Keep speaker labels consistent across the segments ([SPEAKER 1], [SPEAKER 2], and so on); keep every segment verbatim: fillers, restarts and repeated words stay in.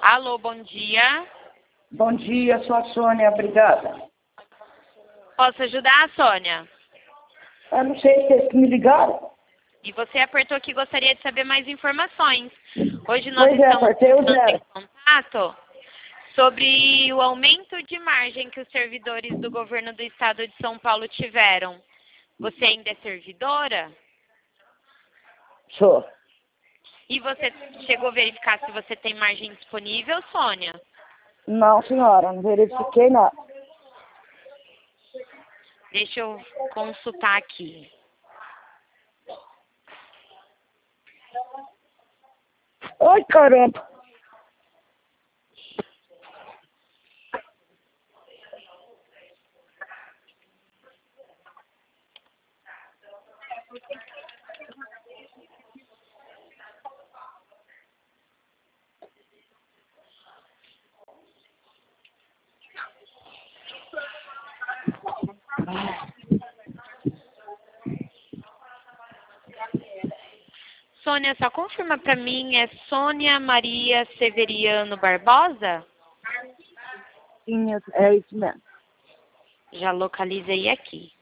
[SPEAKER 1] Alô, bom dia.
[SPEAKER 2] Bom dia, sou a Sônia, obrigada.
[SPEAKER 1] Posso ajudar, Sônia?
[SPEAKER 2] Eu não sei se vocês que me ligaram.
[SPEAKER 1] E você apertou que gostaria de saber mais informações. Hoje nós
[SPEAKER 2] Pois é,
[SPEAKER 1] estamos
[SPEAKER 2] apertei o
[SPEAKER 1] entrando em
[SPEAKER 2] zero.
[SPEAKER 1] contato sobre o aumento de margem que os servidores do governo do estado de São Paulo tiveram. Você ainda é servidora?
[SPEAKER 2] Sou.
[SPEAKER 1] E você chegou a verificar se você tem margem disponível, Sônia?
[SPEAKER 2] Não, senhora, não verifiquei nada.
[SPEAKER 1] Deixa eu consultar aqui.
[SPEAKER 2] Ai, caramba.
[SPEAKER 1] Sônia, só confirma para mim, é Sônia Maria Severiano Barbosa?
[SPEAKER 2] Sim, é isso mesmo.
[SPEAKER 1] Já localizei aqui.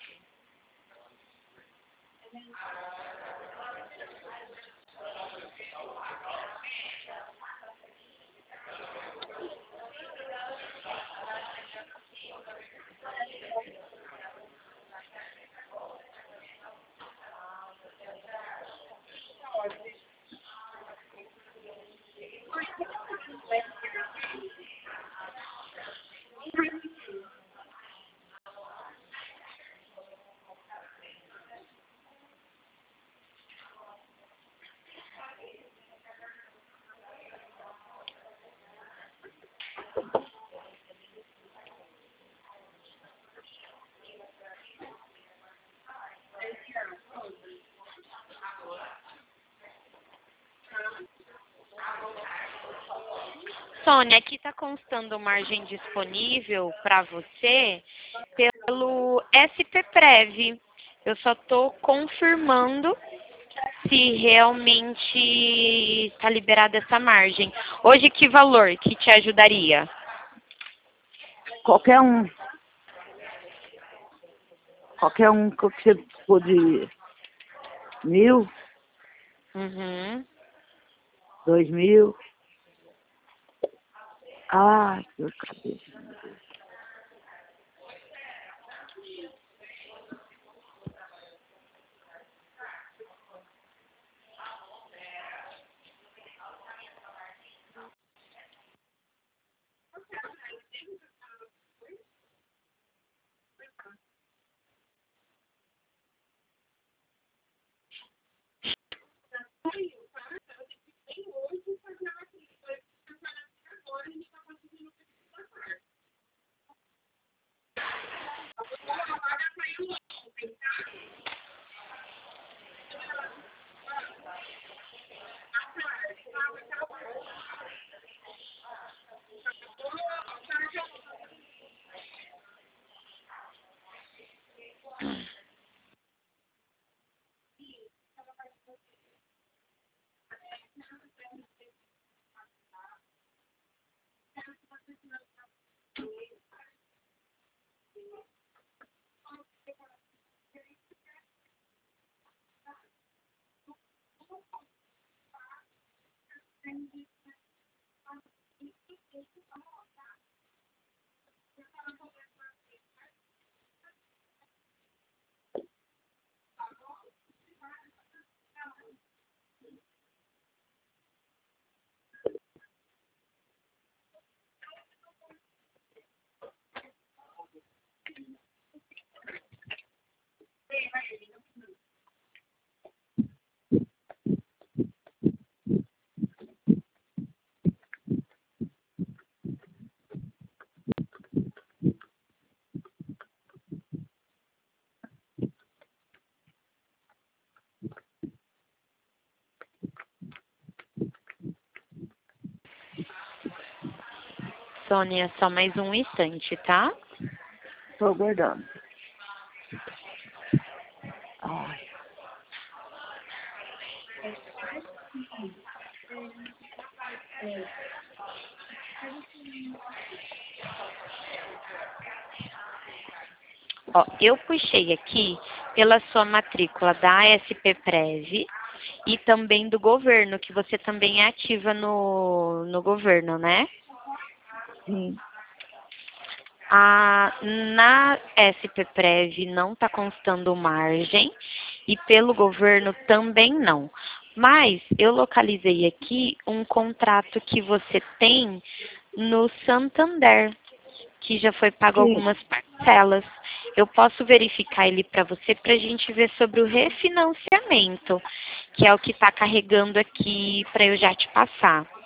[SPEAKER 1] Sônia, aqui está constando margem disponível para você pelo S P Prev. Eu só estou confirmando se realmente está liberada essa margem. Hoje, que valor que te ajudaria?
[SPEAKER 2] Qualquer um. Qualquer um que você for de mil,
[SPEAKER 1] Uhum.
[SPEAKER 2] dois mil. Ai, que dor de cabeça.
[SPEAKER 1] Sônia, só mais um instante, tá?
[SPEAKER 2] Estou aguardando. Ai.
[SPEAKER 1] Ó, eu puxei aqui pela sua matrícula da SPPrev e também do governo, que você também é ativa no, no governo, né?
[SPEAKER 2] Sim.
[SPEAKER 1] A, na SPPrev não está constando margem e pelo governo também não. Mas eu localizei aqui um contrato que você tem no Santander, que já foi pago
[SPEAKER 2] Sim.
[SPEAKER 1] algumas parcelas. Eu posso verificar ele para você para a gente ver sobre o refinanciamento, que é o que está carregando aqui para eu já te passar.